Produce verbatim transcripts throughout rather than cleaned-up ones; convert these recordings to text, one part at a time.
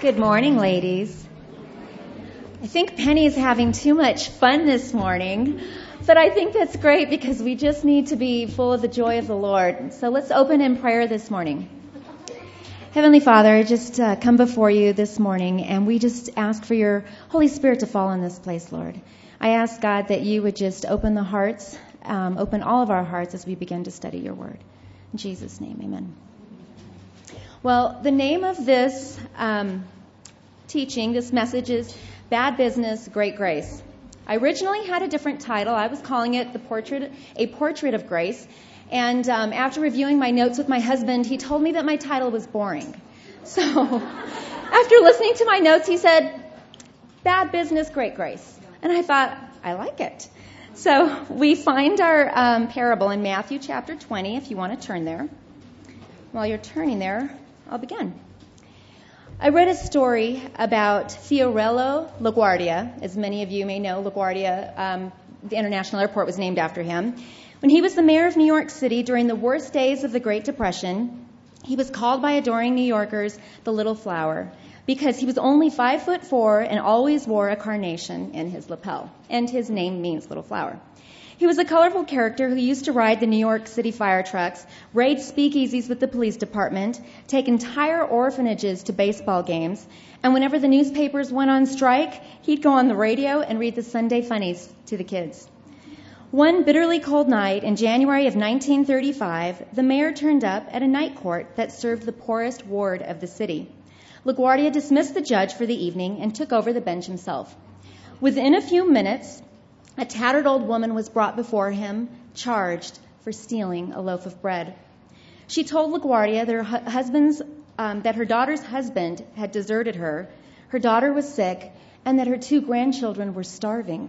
Good morning, ladies. I think Penny is having too much fun this morning, but I think that's great because we just need to be full of the joy of the Lord. So let's open in prayer this morning. Heavenly Father, I just uh, come before you this morning, and we just ask for your Holy Spirit to fall in this place, Lord. I ask, God, that you would just open the hearts, um, open all of our hearts as we begin to study your word. In Jesus' name, amen. Well, the name of this um, teaching, this message is Bad Business, Great Grace. I originally had a different title. I was calling it the portrait, A Portrait of Grace. And um, after reviewing my notes with my husband, he told me that my title was boring. So after listening to my notes, he said, Bad Business, Great Grace. And I thought, I like it. So we find our um, parable in Matthew chapter twenty, if you want to turn there. While you're turning there, I'll begin. I read a story about Fiorello LaGuardia. As many of you may know, LaGuardia, um, the international airport, was named after him. When he was the mayor of New York City during the worst days of the Great Depression, he was called by adoring New Yorkers the Little Flower because he was only five foot four and always wore a carnation in his lapel, and his name means Little Flower. He was a colorful character who used to ride the New York City fire trucks, raid speakeasies with the police department, take entire orphanages to baseball games, and whenever the newspapers went on strike, he'd go on the radio and read the Sunday funnies to the kids. One bitterly cold night in January of nineteen thirty-five, the mayor turned up at a night court that served the poorest ward of the city. LaGuardia dismissed the judge for the evening and took over the bench himself. Within a few minutes, a tattered old woman was brought before him, charged for stealing a loaf of bread. She told LaGuardia that her husband's, um, that her daughter's husband had deserted her, her daughter was sick, and that her two grandchildren were starving.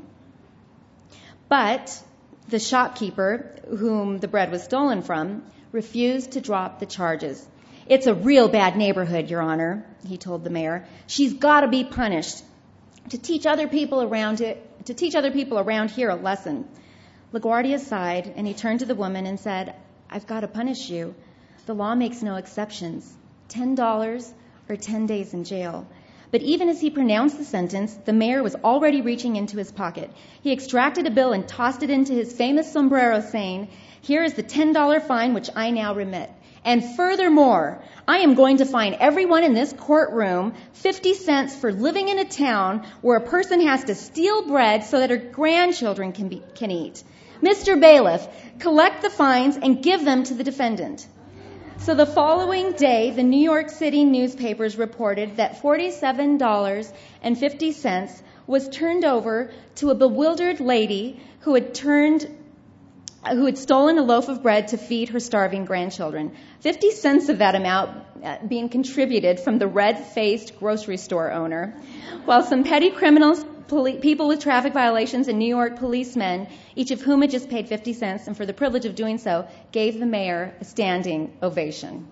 But the shopkeeper, whom the bread was stolen from, refused to drop the charges. It's a real bad neighborhood, Your Honor, he told the mayor. She's got to be punished to teach other people around it. to teach other people around here a lesson. LaGuardia sighed, and he turned to the woman and said, I've got to punish you. The law makes no exceptions. Ten dollars or ten days in jail. But even as he pronounced the sentence, the mayor was already reaching into his pocket. He extracted a bill and tossed it into his famous sombrero, saying, Here is the ten dollars fine which I now remit. And furthermore, I am going to fine everyone in this courtroom fifty cents for living in a town where a person has to steal bread so that her grandchildren can be, can eat. Mister Bailiff, collect the fines and give them to the defendant. So the following day, the New York City newspapers reported that forty-seven dollars and fifty cents was turned over to a bewildered lady who had turned who had stolen a loaf of bread to feed her starving grandchildren. Fifty cents of that amount being contributed from the red-faced grocery store owner, while some petty criminals, poli- people with traffic violations, and New York policemen, each of whom had just paid fifty cents, and for the privilege of doing so, gave the mayor a standing ovation.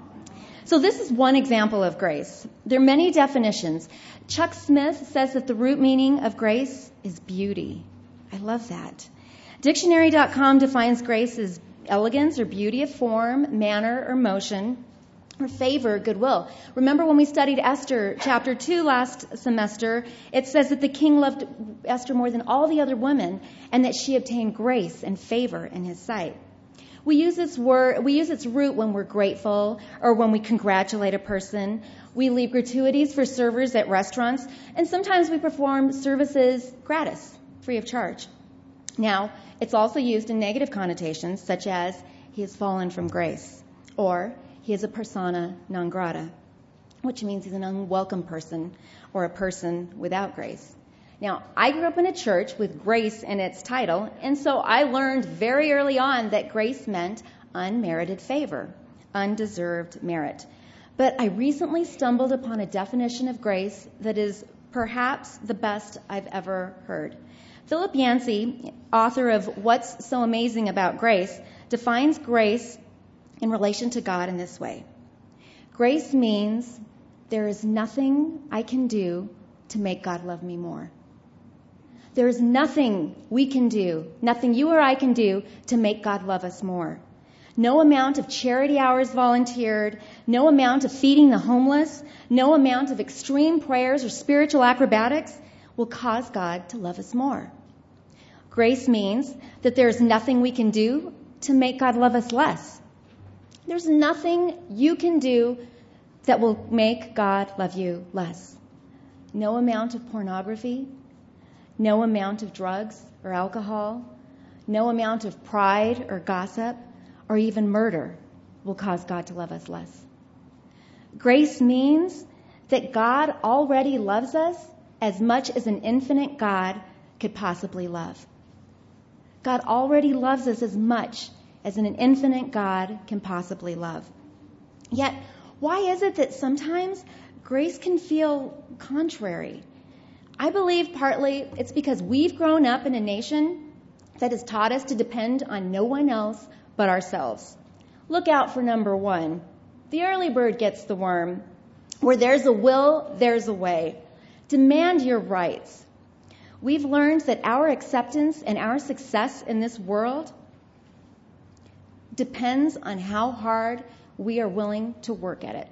So this is one example of grace. There are many definitions. Chuck Smith says that the root meaning of grace is beauty. I love that. Dictionary dot com defines grace as elegance or beauty of form, manner, or motion, or favor, goodwill. Remember when we studied Esther chapter two last semester, it says that the king loved Esther more than all the other women, and that she obtained grace and favor in his sight. We use this word, we use its root when we're grateful or when we congratulate a person. We leave gratuities for servers at restaurants, and sometimes we perform services gratis, free of charge. Now, it's also used in negative connotations, such as he has fallen from grace, or he is a persona non grata, which means he's an unwelcome person or a person without grace. Now, I grew up in a church with grace in its title, and so I learned very early on that grace meant unmerited favor, undeserved merit. But I recently stumbled upon a definition of grace that is perhaps the best I've ever heard. Philip Yancey, author of What's So Amazing About Grace, defines grace in relation to God in this way. Grace means there is nothing I can do to make God love me more. There is nothing we can do, nothing you or I can do to make God love us more. No amount of charity hours volunteered, no amount of feeding the homeless, no amount of extreme prayers or spiritual acrobatics will cause God to love us more. Grace means that there is nothing we can do to make God love us less. There's nothing you can do that will make God love you less. No amount of pornography, no amount of drugs or alcohol, no amount of pride or gossip, or even murder will cause God to love us less. Grace means that God already loves us as much as an infinite God could possibly love. God already loves us as much as an infinite God can possibly love. Yet, why is it that sometimes grace can feel contrary? I believe partly it's because we've grown up in a nation that has taught us to depend on no one else but ourselves. Look out for number one. The early bird gets the worm. Where there's a will, there's a way. Demand your rights. We've learned that our acceptance and our success in this world depends on how hard we are willing to work at it.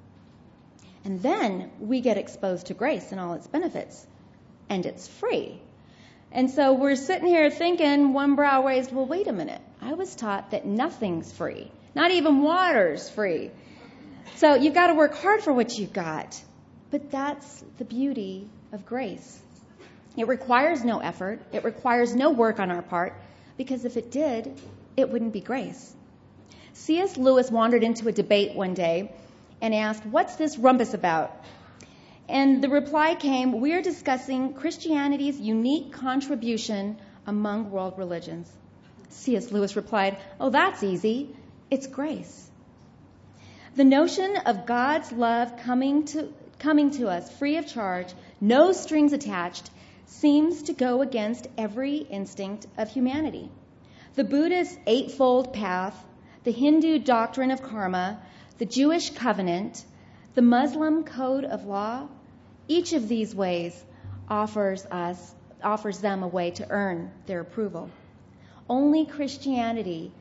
And then we get exposed to grace and all its benefits. And it's free. And so we're sitting here thinking, one brow raised, well, wait a minute. I was taught that nothing's free. Not even water's free. So you've got to work hard for what you've got. But that's the beauty of grace. It requires no effort. It requires no work on our part. Because if it did, it wouldn't be grace. C S Lewis wandered into a debate one day and asked, what's this rumpus about? And the reply came, we're discussing Christianity's unique contribution among world religions. C S Lewis replied, oh, that's easy. It's grace. The notion of God's love coming to, coming to us free of charge, no strings attached, seems to go against every instinct of humanity. The Buddhist eightfold path, the Hindu doctrine of karma, the Jewish covenant, the Muslim code of law, each of these ways offers us, offers them a way to earn their approval. Only Christianity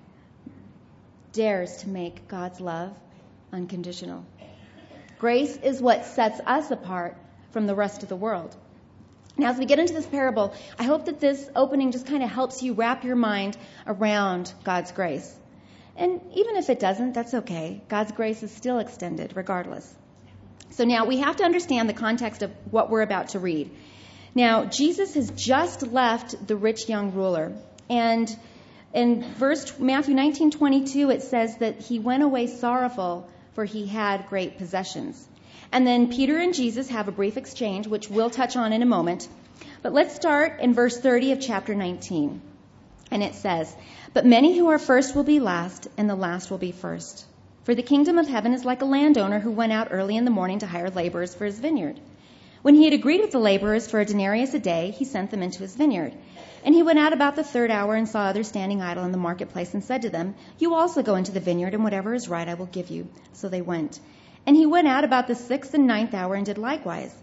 dares to make God's love unconditional. Grace is what sets us apart from the rest of the world. Now, as we get into this parable, I hope that this opening just kind of helps you wrap your mind around God's grace. And even if it doesn't, that's okay. God's grace is still extended regardless. So now we have to understand the context of what we're about to read. Now, Jesus has just left the rich young ruler. And in verse Matthew nineteen twenty-two, it says that he went away sorrowful, for he had great possessions. And then Peter and Jesus have a brief exchange, which we'll touch on in a moment. But let's start in verse thirty of chapter nineteen. And it says, but many who are first will be last, and the last will be first. For the kingdom of heaven is like a landowner who went out early in the morning to hire laborers for his vineyard. When he had agreed with the laborers for a denarius a day, he sent them into his vineyard. And he went out about the third hour and saw others standing idle in the marketplace and said to them, you also go into the vineyard, and whatever is right I will give you. So they went. And he went out about the sixth and ninth hour and did likewise.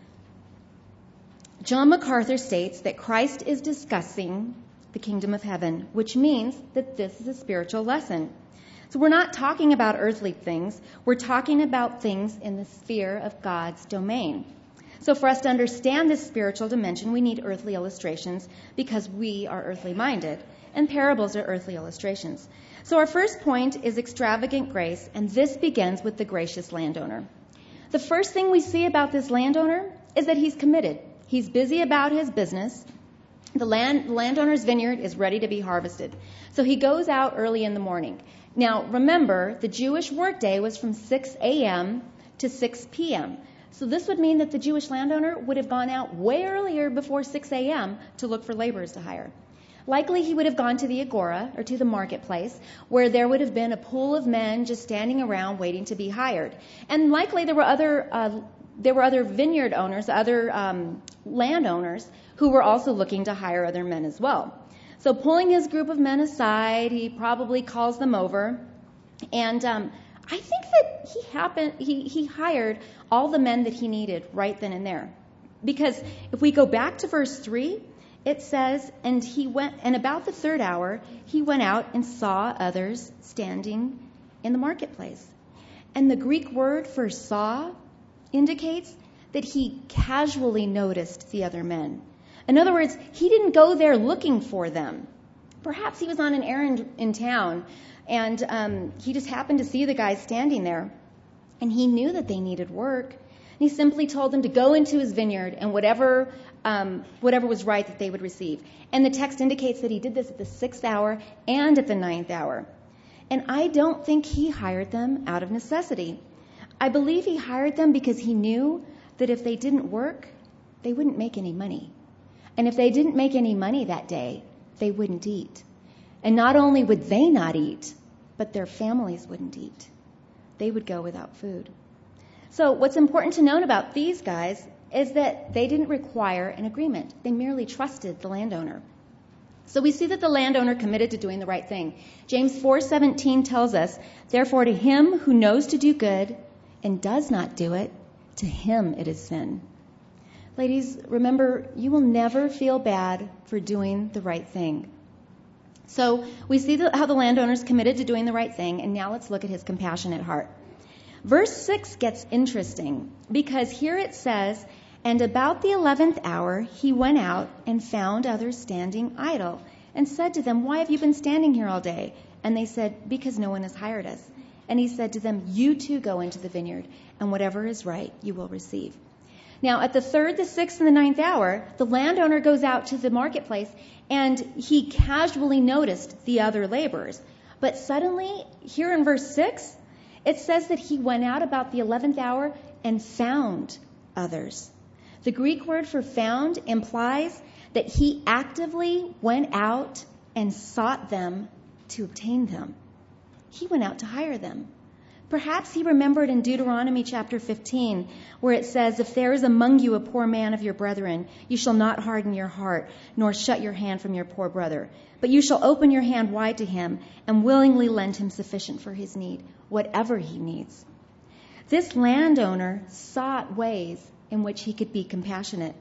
John MacArthur states that Christ is discussing the kingdom of heaven, which means that this is a spiritual lesson. So we're not talking about earthly things. We're talking about things in the sphere of God's domain. So for us to understand this spiritual dimension, we need earthly illustrations because we are earthly minded, and parables are earthly illustrations. So our first point is extravagant grace, and this begins with the gracious landowner. The first thing we see about this landowner is that he's committed. He's busy about his business. The land, landowner's vineyard is ready to be harvested. So he goes out early in the morning. Now, remember, the Jewish workday was from six a.m. to six p.m. So this would mean that the Jewish landowner would have gone out way earlier before six a.m. to look for laborers to hire. Likely he would have gone to the agora, or to the marketplace, where there would have been a pool of men just standing around waiting to be hired. And likely there were other uh, there were other vineyard owners, other um, landowners, who were also looking to hire other men as well. So pulling his group of men aside, he probably calls them over. And um, I think that he happened, he, he hired all the men that he needed right then and there. Because if we go back to verse three, It says, and he went, and about the third hour, he went out and saw others standing in the marketplace. And the Greek word for saw indicates that he casually noticed the other men. In other words, he didn't go there looking for them. Perhaps he was on an errand in town, and um, he just happened to see the guys standing there. And he knew that they needed work. He simply told them to go into his vineyard and whatever um, whatever was right that they would receive. And the text indicates that he did this at the sixth hour and at the ninth hour. And I don't think he hired them out of necessity. I believe he hired them because he knew that if they didn't work, they wouldn't make any money. And if they didn't make any money that day, they wouldn't eat. And not only would they not eat, but their families wouldn't eat. They would go without food. So what's important to note about these guys is that they didn't require an agreement. They merely trusted the landowner. So we see that the landowner committed to doing the right thing. James four seventeen tells us, "Therefore to him who knows to do good and does not do it, to him it is sin." Ladies, remember, you will never feel bad for doing the right thing. So we see the, how the landowner's committed to doing the right thing, and now let's look at his compassionate heart. Verse six gets interesting because here it says, "And about the eleventh hour he went out and found others standing idle and said to them, 'Why have you been standing here all day?' And they said, 'Because no one has hired us.' And he said to them, 'You too go into the vineyard, and whatever is right you will receive.'" Now at the third, the sixth, and the ninth hour, the landowner goes out to the marketplace and he casually noticed the other laborers. But suddenly, here in verse six, it says that he went out about the eleventh hour and found others. The Greek word for found implies that he actively went out and sought them to obtain them. He went out to hire them. Perhaps he remembered in Deuteronomy chapter fifteen, where it says, "If there is among you a poor man of your brethren, you shall not harden your heart, nor shut your hand from your poor brother. But you shall open your hand wide to him, and willingly lend him sufficient for his need, whatever he needs." This landowner sought ways in which he could be compassionate.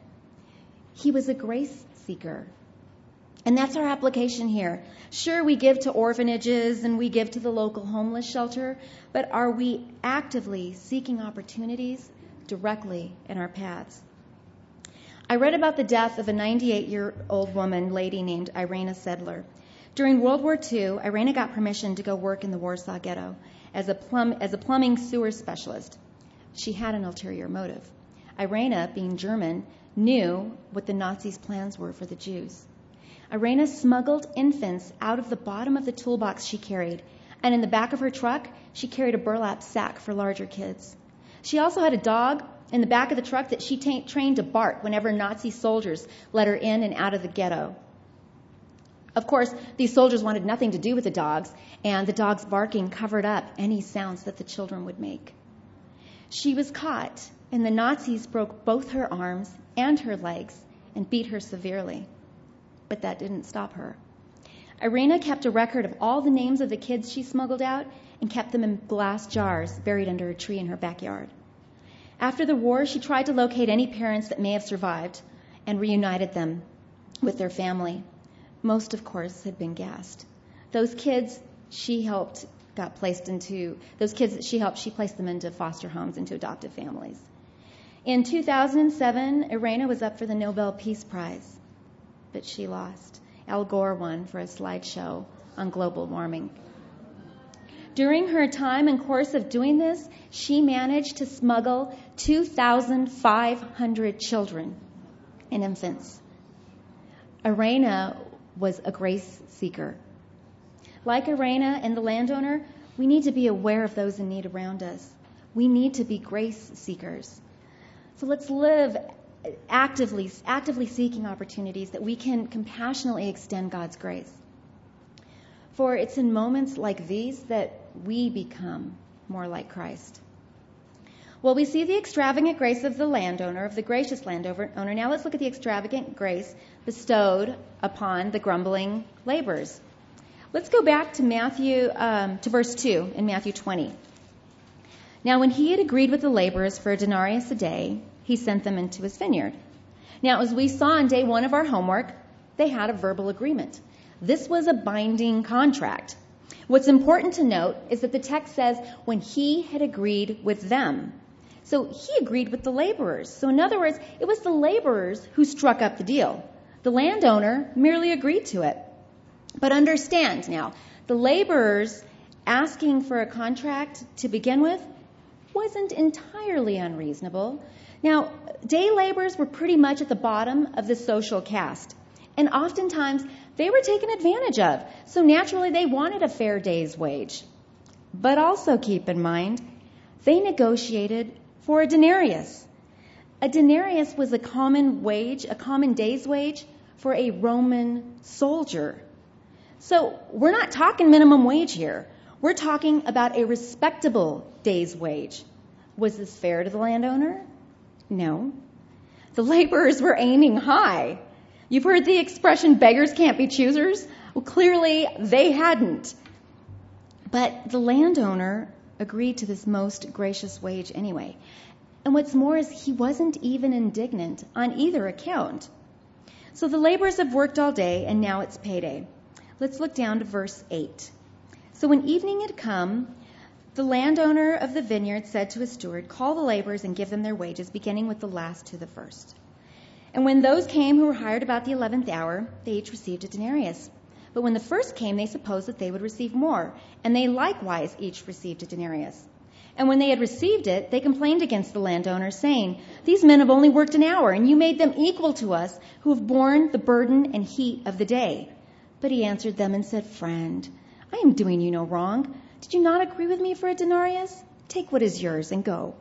He was a grace seeker. And that's our application here. Sure, we give to orphanages and we give to the local homeless shelter, but are we actively seeking opportunities directly in our paths? I read about the death of a ninety-eight-year-old woman, lady named Irena Sedler. During World War Two, Irena got permission to go work in the Warsaw Ghetto as a, plum, as a plumbing sewer specialist. She had an ulterior motive. Irena, being German, knew what the Nazis' plans were for the Jews. Irena smuggled infants out of the bottom of the toolbox she carried, and in the back of her truck, she carried a burlap sack for larger kids. She also had a dog in the back of the truck that she ta- trained to bark whenever Nazi soldiers let her in and out of the ghetto. Of course, these soldiers wanted nothing to do with the dogs, and the dog's barking covered up any sounds that the children would make. She was caught, and the Nazis broke both her arms and her legs and beat her severely. But that didn't stop her. Irena kept a record of all the names of the kids she smuggled out and kept them in glass jars buried under a tree in her backyard. After the war, she tried to locate any parents that may have survived and reunited them with their family. Most, of course, had been gassed. Those kids she helped got placed into, those kids that she helped, she placed them into foster homes, into adoptive families. In two thousand seven, Irena was up for the Nobel Peace Prize, but she lost. Al Gore won for a slideshow on global warming. During her time and course of doing this, she managed to smuggle two thousand five hundred children and infants. Irena was a grace seeker. Like Irena and the landowner, we need to be aware of those in need around us. We need to be grace seekers. So let's live actively, actively seeking opportunities that we can compassionately extend God's grace. For it's in moments like these that we become more like Christ. Well, we see the extravagant grace of the landowner, of the gracious landowner. Now let's look at the extravagant grace bestowed upon the grumbling laborers. Let's go back to Matthew, um, to verse two in Matthew twenty. Now, when he had agreed with the laborers for a denarius a day, he sent them into his vineyard. Now, as we saw on day one of our homework, they had a verbal agreement. This was a binding contract. What's important to note is that the text says when he had agreed with them. So he agreed with the laborers. So in other words, it was the laborers who struck up the deal. The landowner merely agreed to it. But understand now, the laborers asking for a contract to begin with wasn't entirely unreasonable. Now, day laborers were pretty much at the bottom of the social caste. And oftentimes, they were taken advantage of. So naturally, they wanted a fair day's wage. But also keep in mind, they negotiated for a denarius. A denarius was a common wage, a common day's wage for a Roman soldier. So we're not talking minimum wage here. We're talking about a respectable day's wage. Was this fair to the landowner? No. The laborers were aiming high. You've heard the expression, beggars can't be choosers? Well, clearly they hadn't. But the landowner agreed to this most gracious wage anyway. And what's more is he wasn't even indignant on either account. So the laborers have worked all day, and now it's payday. Let's look down to verse eight. So when evening had come, the landowner of the vineyard said to his steward, call the laborers and give them their wages, beginning with the last to the first. And when those came who were hired about the eleventh hour, they each received a denarius. But when the first came, they supposed that they would receive more, and they likewise each received a denarius. And when they had received it, they complained against the landowner, saying, these men have only worked an hour, and you made them equal to us, who have borne the burden and heat of the day. But he answered them and said, friend, I am doing you no wrong. Did you not agree with me for a denarius? Take what is yours and go.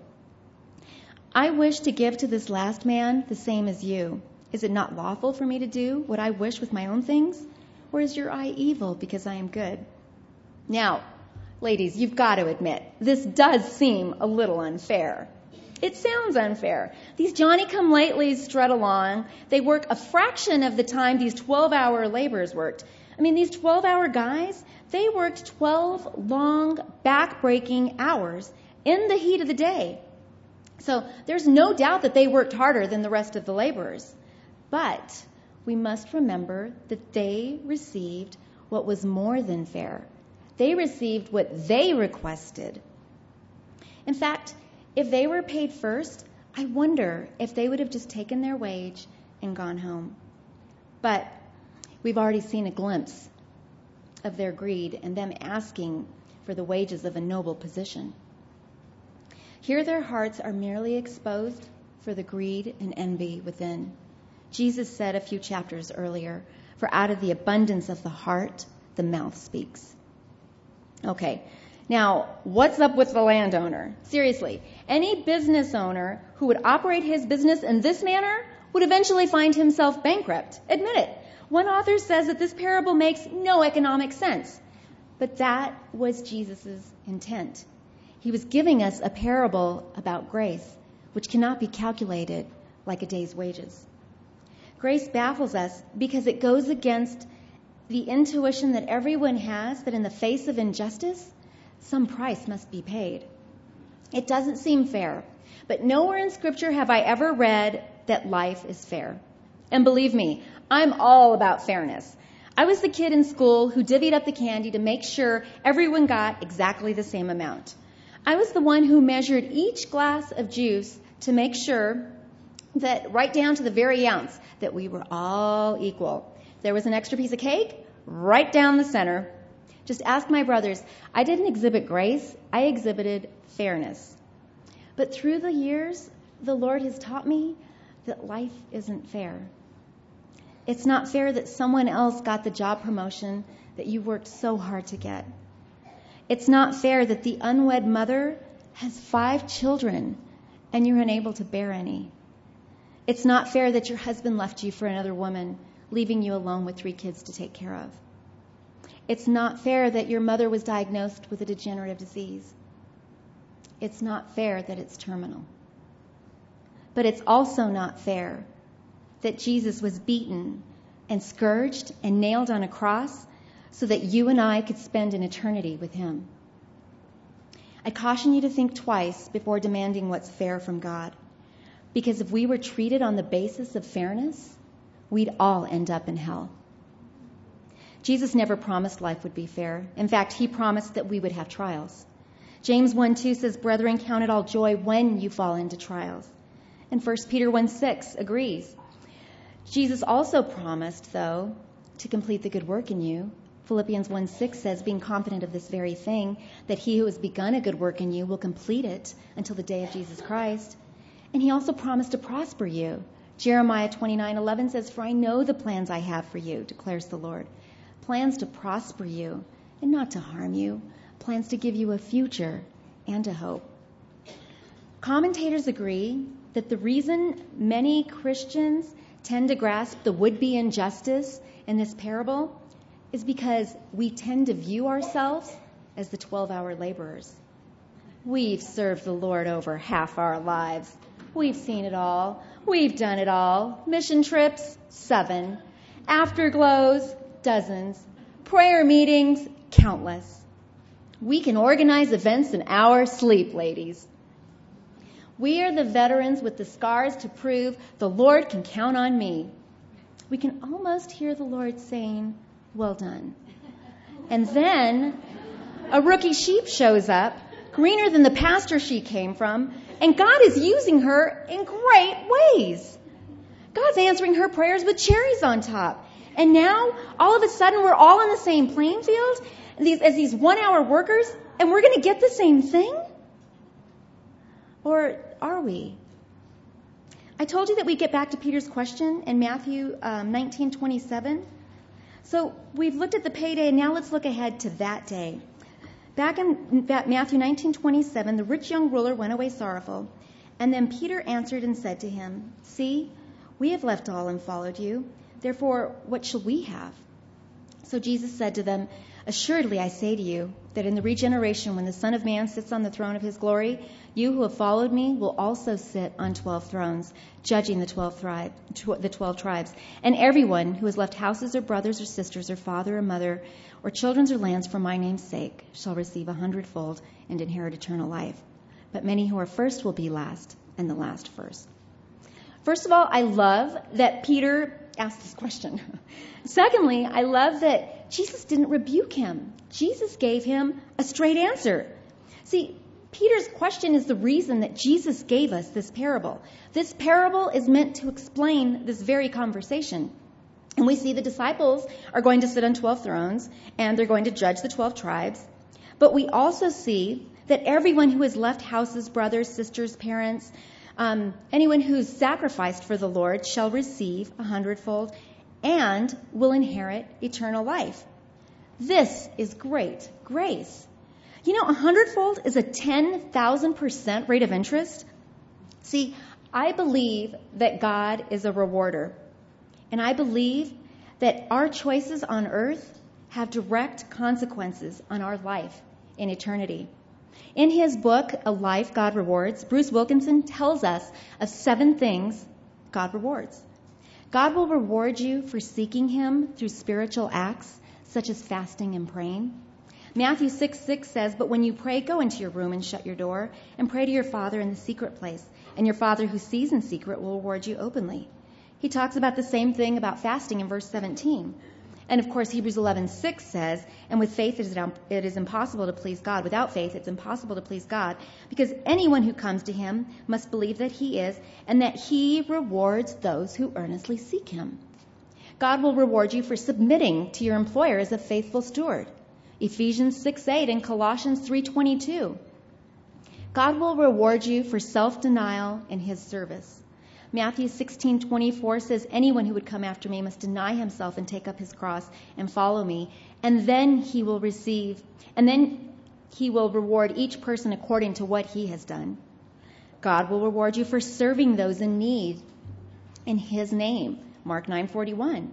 I wish to give to this last man the same as you. Is it not lawful for me to do what I wish with my own things? Or is your eye evil because I am good? Now, ladies, you've got to admit, this does seem a little unfair. It sounds unfair. These Johnny-come-latelys strut along. They work a fraction of the time these twelve-hour laborers worked. I mean, these twelve-hour guys, they worked twelve long, back-breaking hours in the heat of the day. So there's no doubt that they worked harder than the rest of the laborers. But we must remember that they received what was more than fair. They received what they requested. In fact, if they were paid first, I wonder if they would have just taken their wage and gone home. But we've already seen a glimpse of their greed and them asking for the wages of a noble position. Here their hearts are merely exposed for the greed and envy within. Jesus said a few chapters earlier, for out of the abundance of the heart, the mouth speaks. Okay, now what's up with the landowner? Seriously, any business owner who would operate his business in this manner would eventually find himself bankrupt. Admit it. One author says that this parable makes no economic sense. But that was Jesus' intent. He was giving us a parable about grace, which cannot be calculated like a day's wages. Grace baffles us because it goes against the intuition that everyone has that in the face of injustice, some price must be paid. It doesn't seem fair, but nowhere in Scripture have I ever read that life is fair. And believe me, I'm all about fairness. I was the kid in school who divvied up the candy to make sure everyone got exactly the same amount. I was the one who measured each glass of juice to make sure that right down to the very ounce that we were all equal. There was an extra piece of cake right down the center. Just ask my brothers. I didn't exhibit grace. I exhibited fairness. But through the years, the Lord has taught me that life isn't fair. It's not fair that someone else got the job promotion that you worked so hard to get. It's not fair that the unwed mother has five children and you're unable to bear any. It's not fair that your husband left you for another woman, leaving you alone with three kids to take care of. It's not fair that your mother was diagnosed with a degenerative disease. It's not fair that it's terminal. But it's also not fair that Jesus was beaten and scourged and nailed on a cross so that you and I could spend an eternity with him. I caution you to think twice before demanding what's fair from God. Because if we were treated on the basis of fairness, we'd all end up in hell. Jesus never promised life would be fair. In fact, he promised that we would have trials. James one two says, "Brethren, count it all joy when you fall into trials." And First Peter one six agrees. Jesus also promised, though, to complete the good work in you. Philippians one six says, "Being confident of this very thing, that he who has begun a good work in you will complete it until the day of Jesus Christ." And he also promised to prosper you. Jeremiah twenty-nine eleven says, "For I know the plans I have for you, declares the Lord. Plans to prosper you and not to harm you. Plans to give you a future and a hope." Commentators agree that the reason many Christians tend to grasp the would-be injustice in this parable is because we tend to view ourselves as the twelve-hour laborers. We've served the Lord over half our lives. We've seen it all. We've done it all. Mission trips, seven. Afterglows, dozens. Prayer meetings, countless. We can organize events in our sleep, ladies. We are the veterans with the scars to prove the Lord can count on me. We can almost hear the Lord saying, "Well done." And then a rookie sheep shows up, greener than the pasture she came from, and God is using her in great ways. God's answering her prayers with cherries on top. And now, all of a sudden, we're all on the same playing field these, as these one-hour workers, and we're going to get the same thing? Or are we? I told you that we get back to Peter's question in Matthew um, nineteen twenty-seven. So we've looked at the payday, and now let's look ahead to that day. Back in Matthew nineteen twenty-seven, the rich young ruler went away sorrowful. And then Peter answered and said to him, "See, we have left all and followed you. Therefore, what shall we have?" So Jesus said to them, "Assuredly, I say to you, that in the regeneration, when the Son of Man sits on the throne of his glory, you who have followed me will also sit on twelve thrones, judging the twelve, tribe, tw- the twelve tribes. And everyone who has left houses or brothers or sisters or father or mother or children or lands for my name's sake shall receive a hundredfold and inherit eternal life. But many who are first will be last, and the last first." First of all, I love that Peter asked this question. Secondly, I love that Jesus didn't rebuke him. Jesus gave him a straight answer. See, Peter's question is the reason that Jesus gave us this parable. This parable is meant to explain this very conversation. And we see the disciples are going to sit on twelve thrones, and they're going to judge the twelve tribes. But we also see that everyone who has left houses, brothers, sisters, parents, um, anyone who's sacrificed for the Lord shall receive a hundredfold and will inherit eternal life. This is great grace. You know, a hundredfold is a ten thousand percent rate of interest. See, I believe that God is a rewarder. And I believe that our choices on earth have direct consequences on our life in eternity. In his book, A Life God Rewards, Bruce Wilkinson tells us of seven things God rewards. God will reward you for seeking him through spiritual acts, such as fasting and praying. Matthew six six says, "But when you pray, go into your room and shut your door, and pray to your Father in the secret place, and your Father who sees in secret will reward you openly." He talks about the same thing about fasting in verse seventeen. And of course, Hebrews eleven six says, "And with faith it is, it is impossible to please God. Without faith it's impossible to please God, because anyone who comes to him must believe that he is, and that he rewards those who earnestly seek him." God will reward you for submitting to your employer as a faithful steward. Ephesians six eight and Colossians three twenty-two. God will reward you for self-denial in his service. Matthew sixteen twenty-four says, "Anyone who would come after me must deny himself and take up his cross and follow me, and then he will receive, and then he will reward each person according to what he has done." God will reward you for serving those in need in his name. Mark nine forty-one.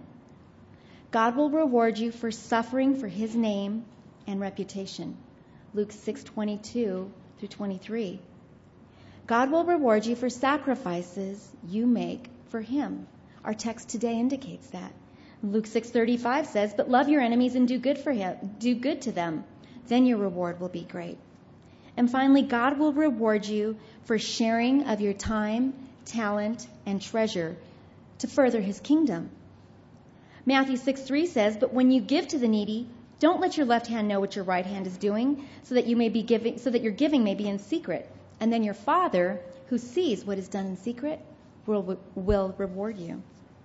God will reward you for suffering for his name and reputation. Luke six twenty-two through twenty-three. God will reward you for sacrifices you make for him. Our text today indicates that. Luke six thirty-five says, "But love your enemies and do good for him, do good to them. Then your reward will be great." And finally, God will reward you for sharing of your time, talent, and treasure to further his kingdom. Matthew six three says, "But when you give to the needy, don't let your left hand know what your right hand is doing, so that you may be giving, so that your giving may be in secret. And then your Father, who sees what is done in secret, will will reward you."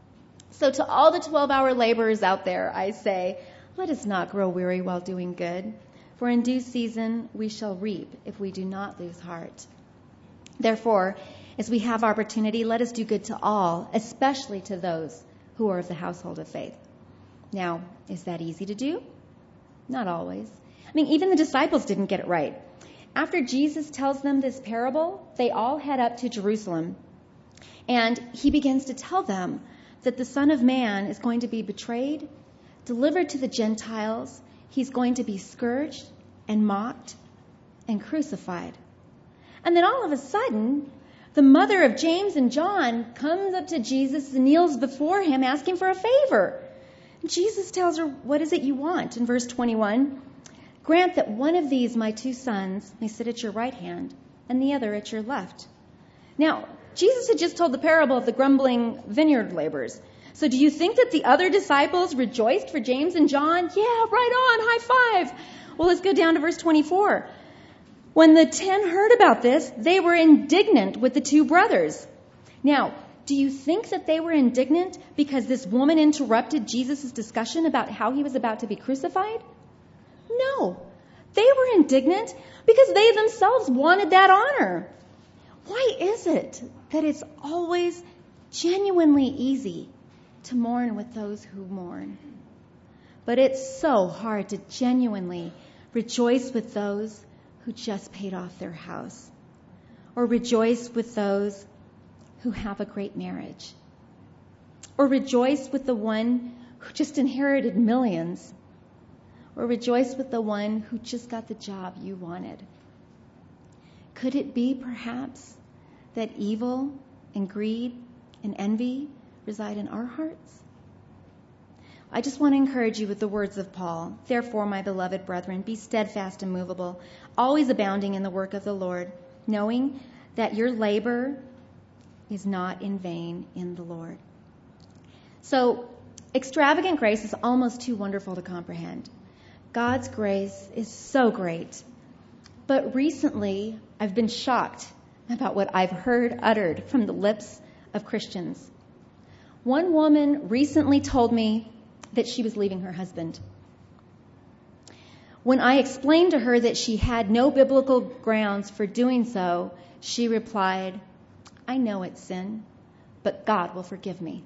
So to all the twelve-hour laborers out there, I say, let us not grow weary while doing good, for in due season we shall reap if we do not lose heart. Therefore, as we have opportunity, let us do good to all, especially to those who are of the household of faith. Now, is that easy to do? Not always. I mean, even the disciples didn't get it right. After Jesus tells them this parable, they all head up to Jerusalem. And he begins to tell them that the Son of Man is going to be betrayed, delivered to the Gentiles. He's going to be scourged and mocked and crucified. And then all of a sudden, the mother of James and John comes up to Jesus and kneels before him, asking for a favor. And Jesus tells her, "What is it you want?" In verse twenty-one, "Grant that one of these, my two sons, may sit at your right hand and the other at your left." Now, Jesus had just told the parable of the grumbling vineyard laborers. So do you think that the other disciples rejoiced for James and John? Yeah, right on, high five. Well, let's go down to verse twenty-four. When the ten heard about this, they were indignant with the two brothers. Now, do you think that they were indignant because this woman interrupted Jesus' discussion about how he was about to be crucified? No. They were indignant because they themselves wanted that honor. Why is it that it's always genuinely easy to mourn with those who mourn, but it's so hard to genuinely rejoice with those who just paid off their house, or rejoice with those who have a great marriage, or rejoice with the one who just inherited millions, or rejoice with the one who just got the job you wanted? Could it be perhaps that evil and greed and envy reside in our hearts? I just want to encourage you with the words of Paul. "Therefore, my beloved brethren, be steadfast and immovable, always abounding in the work of the Lord, knowing that your labor is not in vain in the Lord." So, extravagant grace is almost too wonderful to comprehend. God's grace is so great. But recently, I've been shocked about what I've heard uttered from the lips of Christians. One woman recently told me that she was leaving her husband. When I explained to her that she had no biblical grounds for doing so, she replied, "I know it's sin, but God will forgive me."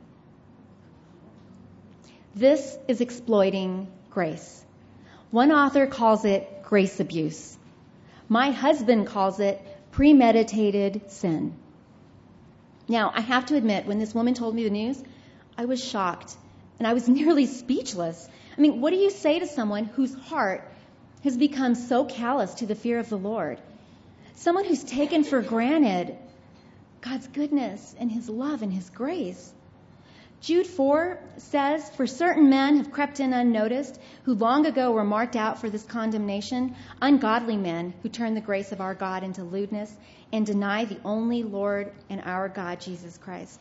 This is exploiting grace. One author calls it grace abuse. My husband calls it premeditated sin. Now, I have to admit, when this woman told me the news, I was shocked and I was nearly speechless. I mean, what do you say to someone whose heart has become so callous to the fear of the Lord? Someone who's taken for granted God's goodness and his love and his grace. Jude four says, "For certain men have crept in unnoticed, who long ago were marked out for this condemnation, ungodly men who turn the grace of our God into lewdness and deny the only Lord and our God, Jesus Christ."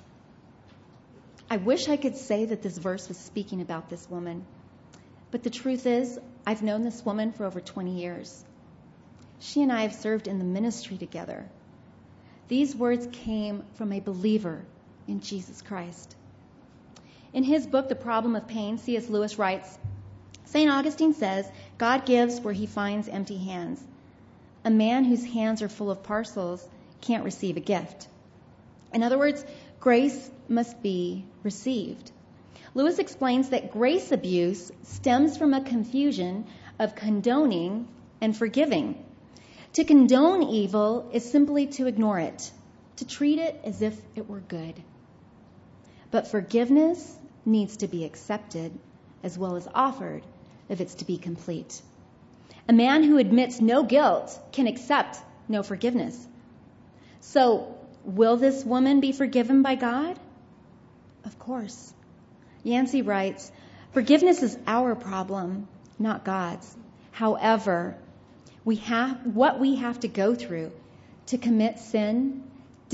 I wish I could say that this verse was speaking about this woman. But the truth is, I've known this woman for over twenty years. She and I have served in the ministry together. These words came from a believer in Jesus Christ. In his book, The Problem of Pain, C S Lewis writes, Saint Augustine says, "God gives where he finds empty hands. A man whose hands are full of parcels can't receive a gift." In other words, grace must be received. Lewis explains that grace abuse stems from a confusion of condoning and forgiving. To condone evil is simply to ignore it, to treat it as if it were good. But forgiveness needs to be accepted as well as offered if it's to be complete. A man who admits no guilt can accept no forgiveness. So, will this woman be forgiven by God? Of course. Yancey writes, "Forgiveness is our problem, not God's. However, we have what we have to go through to commit sin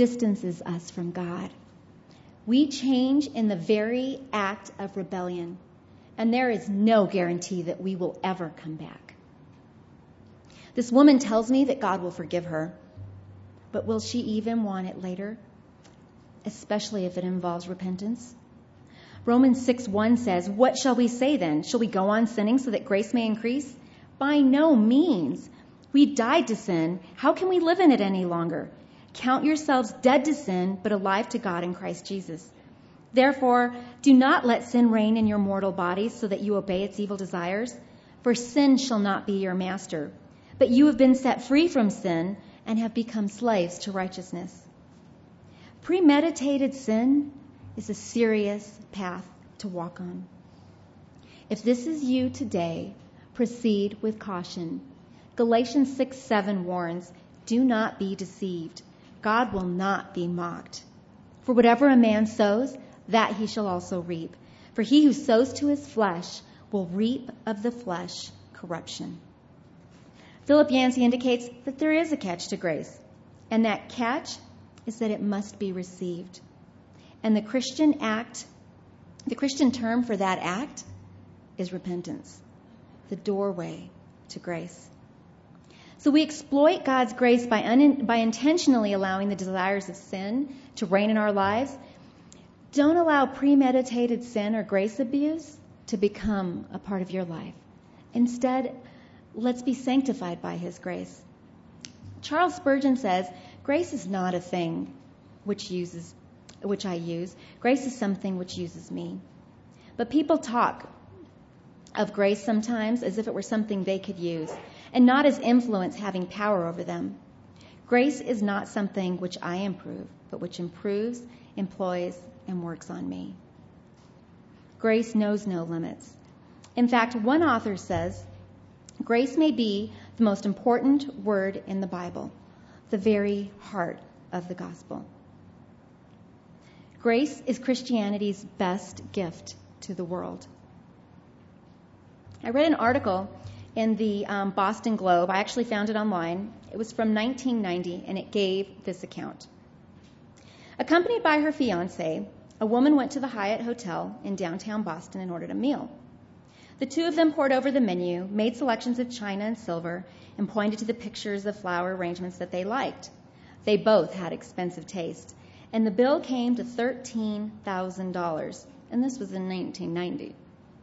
distances us from God. We change in the very act of rebellion. and there is no guarantee that we will ever come back. This woman tells me that God will forgive her, but will she even want it later, especially if it involves repentance? Romans six one says, "What shall we say then? Shall we go on sinning so that grace may increase? By no means. We died to sin. How can we live in it any longer? Count yourselves dead to sin, but alive to God in Christ Jesus. Therefore, do not let sin reign in your mortal bodies so that you obey its evil desires. For sin shall not be your master. But you have been set free from sin and have become slaves to righteousness." Premeditated sin is a serious path to walk on. If this is you today, proceed with caution. Galatians six seven warns, "Do not be deceived. God will not be mocked. For whatever a man sows, that he shall also reap. For he who sows to his flesh will reap of the flesh corruption." Philip Yancey indicates that there is a catch to grace, and that catch is that it must be received. And the Christian act, the Christian term for that act is repentance, the doorway to grace. So we exploit God's grace by, un- by intentionally allowing the desires of sin to reign in our lives. Don't allow premeditated sin or grace abuse to become a part of your life. Instead, let's be sanctified by His grace. Charles Spurgeon says, "Grace is not a thing which uses, which I use. Grace is something which uses me." But people talk of grace sometimes as if it were something they could use, and not as influence having power over them. Grace is not something which I improve, but which improves, employs, and works on me. Grace knows no limits. In fact, one author says, grace may be the most important word in the Bible, the very heart of the gospel. Grace is Christianity's best gift to the world. I read an article in the um, Boston Globe. I actually found it online. It was from nineteen ninety, and it gave this account. Accompanied by her fiancé, a woman went to the Hyatt Hotel in downtown Boston and ordered a meal. The two of them pored over the menu, made selections of china and silver, and pointed to the pictures of flower arrangements that they liked. They both had expensive taste, and the bill came to thirteen thousand dollars, and this was in nineteen ninety.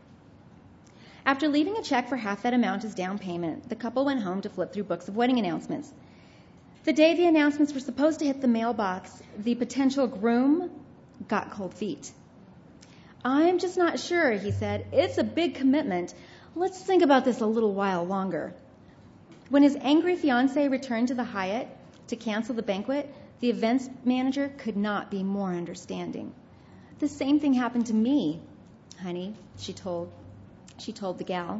After leaving a check for half that amount as down payment, the couple went home to flip through books of wedding announcements. The day the announcements were supposed to hit the mailbox, the potential groom got cold feet. "I'm just not sure," he said. "It's a big commitment. Let's think about this a little while longer." When his angry fiancée returned to the Hyatt to cancel the banquet, the events manager could not be more understanding. "The same thing happened to me, honey," she told she told the gal.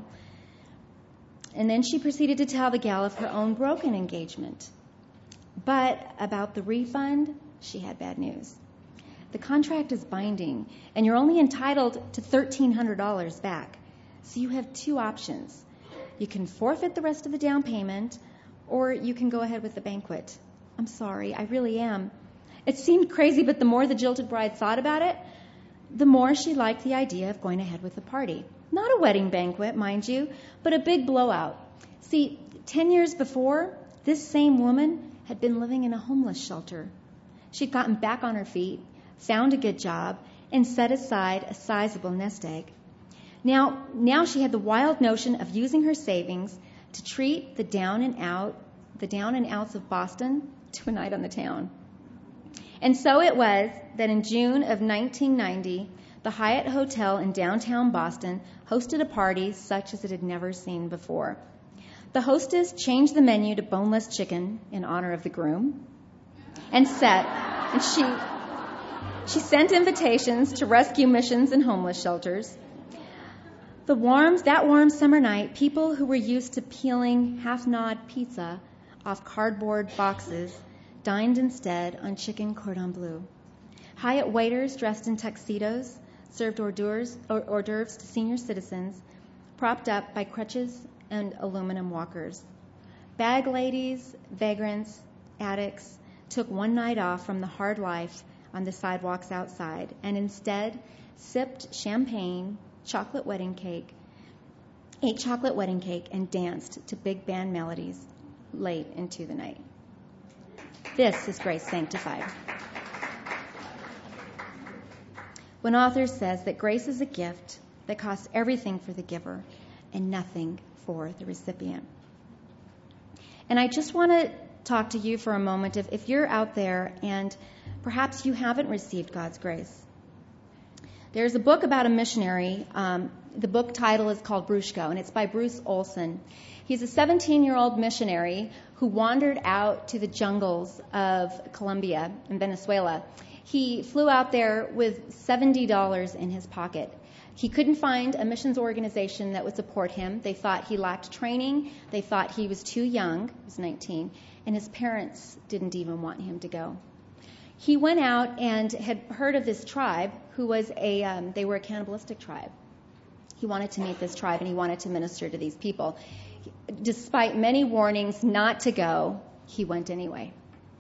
And then she proceeded to tell the gal of her own broken engagement. But about the refund, she had bad news. The contract is binding, and you're only entitled to thirteen hundred dollars back. So you have two options. You can forfeit the rest of the down payment, or you can go ahead with the banquet. "I'm sorry, I really am." It seemed crazy, but the more the jilted bride thought about it, the more she liked the idea of going ahead with the party. Not a wedding banquet, mind you, but a big blowout. See, ten years before, this same woman had been living in a homeless shelter. She'd gotten back on her feet, found a good job, and set aside a sizable nest egg. Now, now she had the wild notion of using her savings to treat the down and out, the down and outs of Boston to a night on the town. And so it was that in June of nineteen ninety, the Hyatt Hotel in downtown Boston hosted a party such as it had never seen before. The hostess changed the menu to boneless chicken in honor of the groom, and set, and she she sent invitations to rescue missions and homeless shelters. The warm, that warm summer night, people who were used to peeling half-gnawed pizza off cardboard boxes dined instead on chicken cordon bleu. Hyatt waiters dressed in tuxedos served hors d'oeuvres, hors d'oeuvres to senior citizens, propped up by crutches and aluminum walkers. Bag ladies, vagrants, addicts took one night off from the hard life on the sidewalks outside and instead sipped champagne, chocolate wedding cake, ate chocolate wedding cake, and danced to big band melodies late into the night. This is grace sanctified. One author says that grace is a gift that costs everything for the giver and nothing for the recipient. And I just want to talk to you for a moment. If, if you're out there and perhaps you haven't received God's grace, there's a book about a missionary. Um, the book title is called Bruczko, and it's by Bruce Olson. He's a seventeen-year-old missionary who wandered out to the jungles of Colombia and Venezuela. He flew out there with seventy dollars in his pocket. He couldn't find a missions organization that would support him. They thought he lacked training. They thought he was too young. He was nineteen. And his parents didn't even want him to go. He went out and had heard of this tribe who was a, um, they were a cannibalistic tribe. He wanted to meet this tribe and he wanted to minister to these people. Despite many warnings not to go, he went anyway.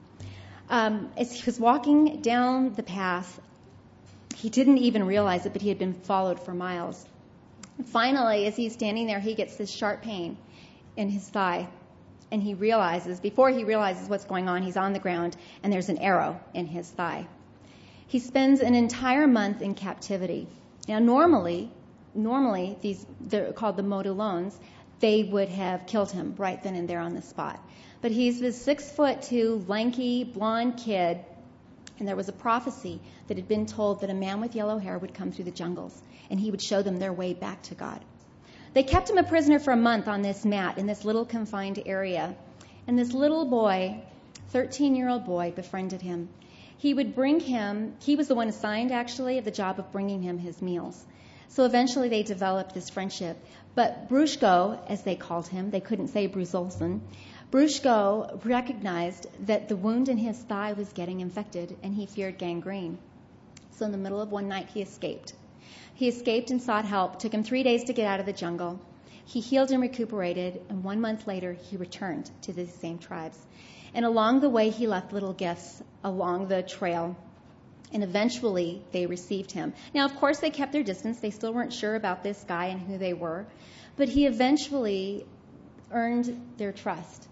Um, as he was walking down the path, he didn't even realize it, but he had been followed for miles. Finally, as he's standing there, he gets this sharp pain in his thigh. And he realizes, before he realizes what's going on, he's on the ground and there's an arrow in his thigh. He spends an entire month in captivity. Now, normally, normally these, they're called the modulones, they would have killed him right then and there on the spot. But he's this six foot two, lanky, blonde kid, and there was a prophecy that had been told that a man with yellow hair would come through the jungles and he would show them their way back to God. They kept him a prisoner for a month on this mat in this little confined area. And this little boy, thirteen-year-old boy, befriended him. He would bring him, he was the one assigned actually of the job of bringing him his meals. So eventually they developed this friendship. But Bruczko, as they called him, they couldn't say Bruce Olson, Bruczko recognized that the wound in his thigh was getting infected and he feared gangrene. So in the middle of one night he escaped. He escaped and sought help. Took him three days to get out of the jungle. He healed and recuperated, and one month later, he returned to these same tribes. And along the way, he left little gifts along the trail, and eventually, they received him. Now, of course, they kept their distance. They still weren't sure about this guy and who they were, but he eventually earned their trust.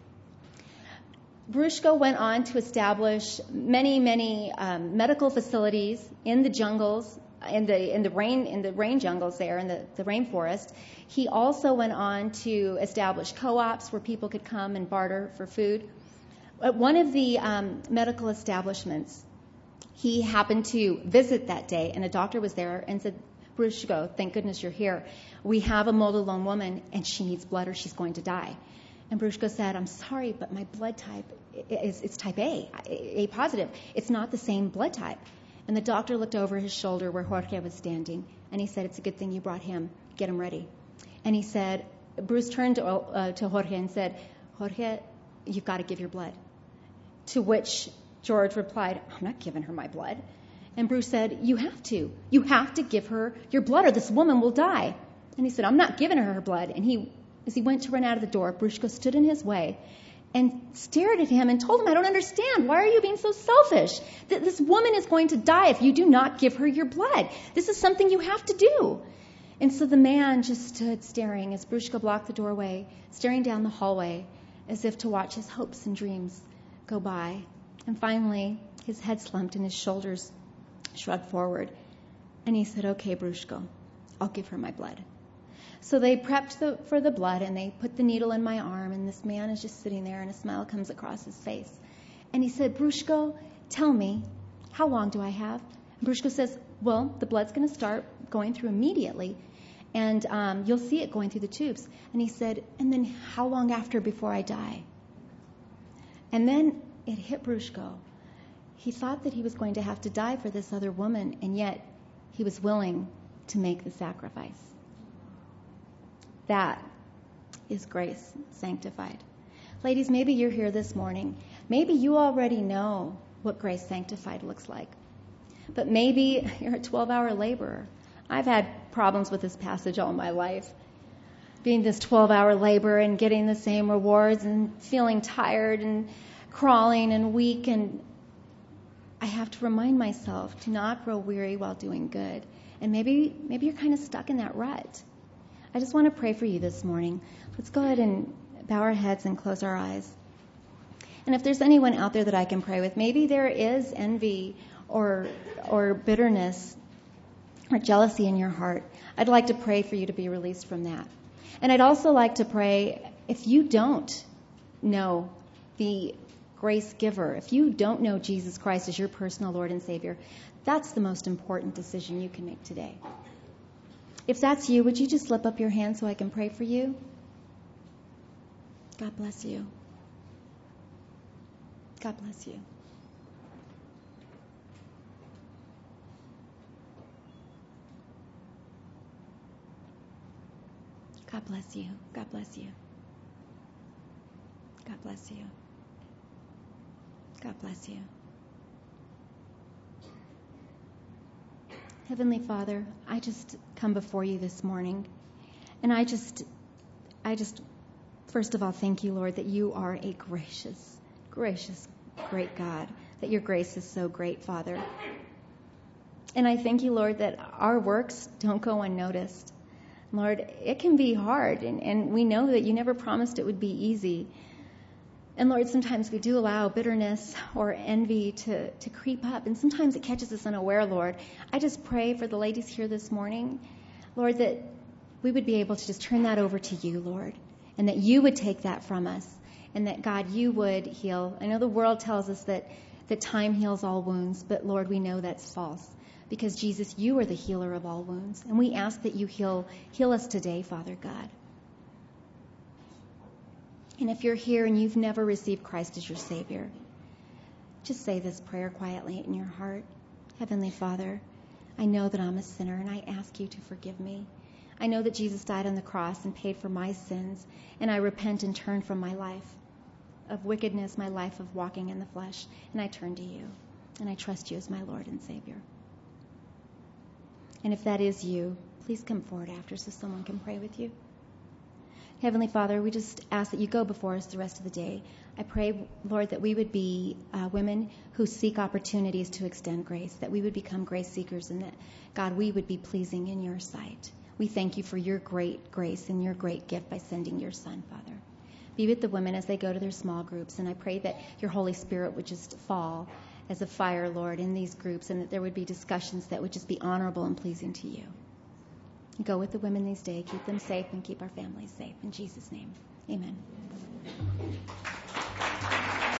Bruczko went on to establish many, many um, medical facilities in the jungles, in the in the rain in the rain jungles there, in the, the rainforest. He also went on to establish co-ops where people could come and barter for food. At one of the um, medical establishments, he happened to visit that day, and a doctor was there and said, Bruczko, thank goodness you're here. We have a Modulone woman, and she needs blood or she's going to die. And Bruczko said, I'm sorry, but my blood type is it's type A, A positive. It's not the same blood type. And the doctor looked over his shoulder where Jorge was standing, and he said, it's a good thing you brought him. Get him ready. And he said, Bruce turned to, uh, to Jorge and said, Jorge, you've got to give your blood. To which George replied, I'm not giving her my blood. And Bruce said, you have to. You have to give her your blood or this woman will die. And he said, I'm not giving her her blood. And he, as he went to run out of the door, Bruczko stood in his way and stared at him and told him, I don't understand. Why are you being so selfish? Th- this woman is going to die if you do not give her your blood. This is something you have to do. And so the man just stood staring as Bruczko blocked the doorway, staring down the hallway as if to watch his hopes and dreams go by. And finally, his head slumped and his shoulders shrugged forward. And he said, okay, Bruczko, I'll give her my blood. So they prepped the, for the blood, and they put the needle in my arm, and this man is just sitting there, and a smile comes across his face. And he said, Bruczko, tell me, how long do I have? And Bruczko says, well, the blood's going to start going through immediately, and um, you'll see it going through the tubes. And he said, and then how long after before I die? And then it hit Bruczko. He thought that he was going to have to die for this other woman, and yet he was willing to make the sacrifice. That is grace sanctified. Ladies, maybe you're here this morning. Maybe you already know what grace sanctified looks like. But maybe you're a twelve-hour laborer. I've had problems with this passage all my life. Being this twelve-hour labor and getting the same rewards and feeling tired and crawling and weak. And I have to remind myself to not grow weary while doing good. And maybe maybe you're kind of stuck in that rut. I just want to pray for you this morning. Let's go ahead and bow our heads and close our eyes. And if there's anyone out there that I can pray with, maybe there is envy or or bitterness or jealousy in your heart, I'd like to pray for you to be released from that. And I'd also like to pray if you don't know the grace giver, if you don't know Jesus Christ as your personal Lord and Savior, that's the most important decision you can make today. If that's you, would you just slip up your hand so I can pray for you? God bless you. God bless you. God bless you. God bless you. God bless you. God bless you. Heavenly Father, I just come before you this morning, and I just, I just, first of all, thank you, Lord, that you are a gracious, gracious, great God, that your grace is so great, Father. And I thank you, Lord, that our works don't go unnoticed. Lord, it can be hard, and, and we know that you never promised it would be easy. And Lord, sometimes we do allow bitterness or envy to, to creep up, and sometimes it catches us unaware, Lord. I just pray for the ladies here this morning, Lord, that we would be able to just turn that over to you, Lord, and that you would take that from us, and that, God, you would heal. I know the world tells us that, that time heals all wounds, but Lord, we know that's false. Because, Jesus, you are the healer of all wounds. And we ask that you heal, heal us today, Father God. And if you're here and you've never received Christ as your Savior, just say this prayer quietly in your heart. Heavenly Father, I know that I'm a sinner, and I ask you to forgive me. I know that Jesus died on the cross and paid for my sins, and I repent and turn from my life of wickedness, my life of walking in the flesh, and I turn to you, and I trust you as my Lord and Savior. And if that is you, please come forward after so someone can pray with you. Heavenly Father, we just ask that you go before us the rest of the day. I pray, Lord, that we would be uh, women who seek opportunities to extend grace, that we would become grace seekers, and that, God, we would be pleasing in your sight. We thank you for your great grace and your great gift by sending your Son, Father. Be with the women as they go to their small groups, and I pray that your Holy Spirit would just fall as a fire, Lord, in these groups, and that there would be discussions that would just be honorable and pleasing to you. Go with the women these days. Keep them safe and keep our families safe. In Jesus' name, amen.